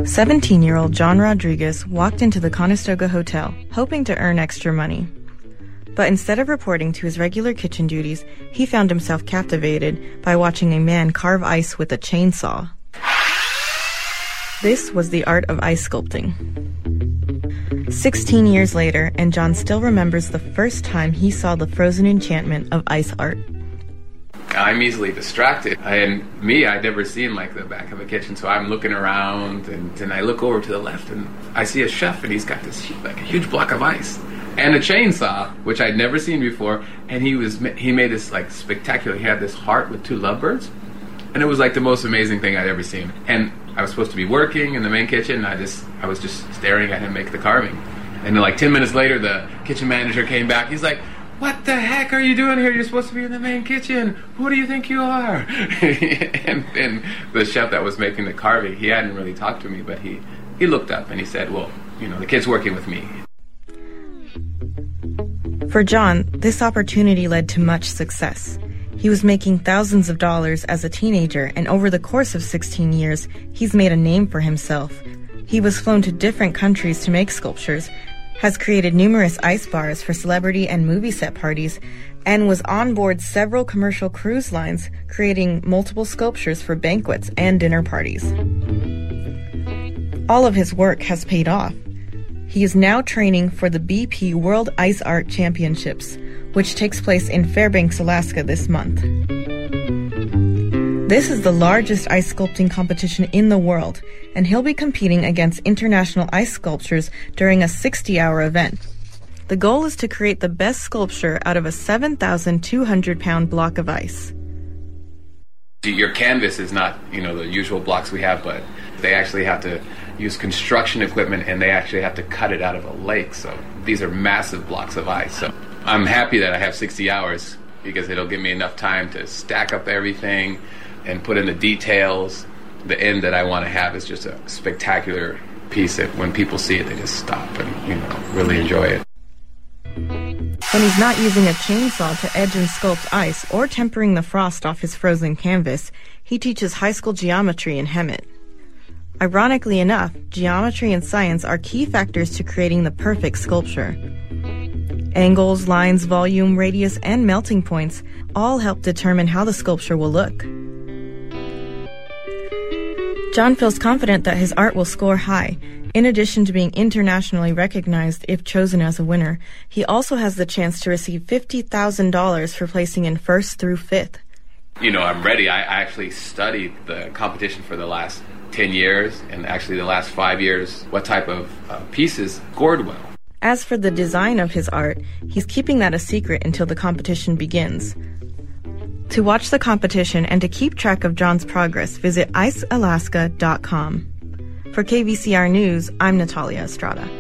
17-year-old John Rodriguez walked into the Conestoga Hotel, hoping to earn extra money. But instead of reporting to his regular kitchen duties, he found himself captivated by watching a man carve ice with a chainsaw. This was the art of ice sculpting. 16 years later, and John still remembers the first time he saw the frozen enchantment of ice art. I'm easily distracted. I'd never seen like the back of a kitchen, so I'm looking around, and I look over to the left, and I see a chef, and he's got this like a huge block of ice and a chainsaw, which I'd never seen before. And he made this like spectacular. He had this heart with two lovebirds, and it was like the most amazing thing I'd ever seen. And I was supposed to be working in the main kitchen, and I was just staring at him make the carving. And then like 10 minutes later, the kitchen manager came back. He's like, "What the heck are you doing here? You're supposed to be in the main kitchen. Who do you think you are?" and the chef that was making the carving, he hadn't really talked to me, but he looked up and he said, "Well, the kid's working with me." For John, this opportunity led to much success. He was making thousands of dollars as a teenager, and over the course of 16 years, he's made a name for himself. He was flown to different countries to make sculptures, has created numerous ice bars for celebrity and movie set parties, and was on board several commercial cruise lines, creating multiple sculptures for banquets and dinner parties. All of his work has paid off. He is now training for the BP World Ice Art Championships, which takes place in Fairbanks, Alaska this month. This is the largest ice sculpting competition in the world, and he'll be competing against international ice sculptors during a 60-hour event. The goal is to create the best sculpture out of a 7,200-pound block of ice. Your canvas is not, the usual blocks we have, but they actually have to use construction equipment, and they actually have to cut it out of a lake. So these are massive blocks of ice. So I'm happy that I have 60 hours because it'll give me enough time to stack up everything and put in the details. The end that I want to have is just a spectacular piece that when people see it, they just stop and, really enjoy it. When he's not using a chainsaw to edge and sculpt ice or tempering the frost off his frozen canvas, he teaches high school geometry in Hemet. Ironically enough, geometry and science are key factors to creating the perfect sculpture. Angles, lines, volume, radius, and melting points all help determine how the sculpture will look. John feels confident that his art will score high. In addition to being internationally recognized if chosen as a winner, he also has the chance to receive $50,000 for placing in 1st through 5th. I'm ready. I actually studied the competition for the last 10 years, and actually the last 5 years, what type of pieces scored well. As for the design of his art, he's keeping that a secret until the competition begins. To watch the competition and to keep track of John's progress, visit icealaska.com. For KVCR News, I'm Natalia Estrada.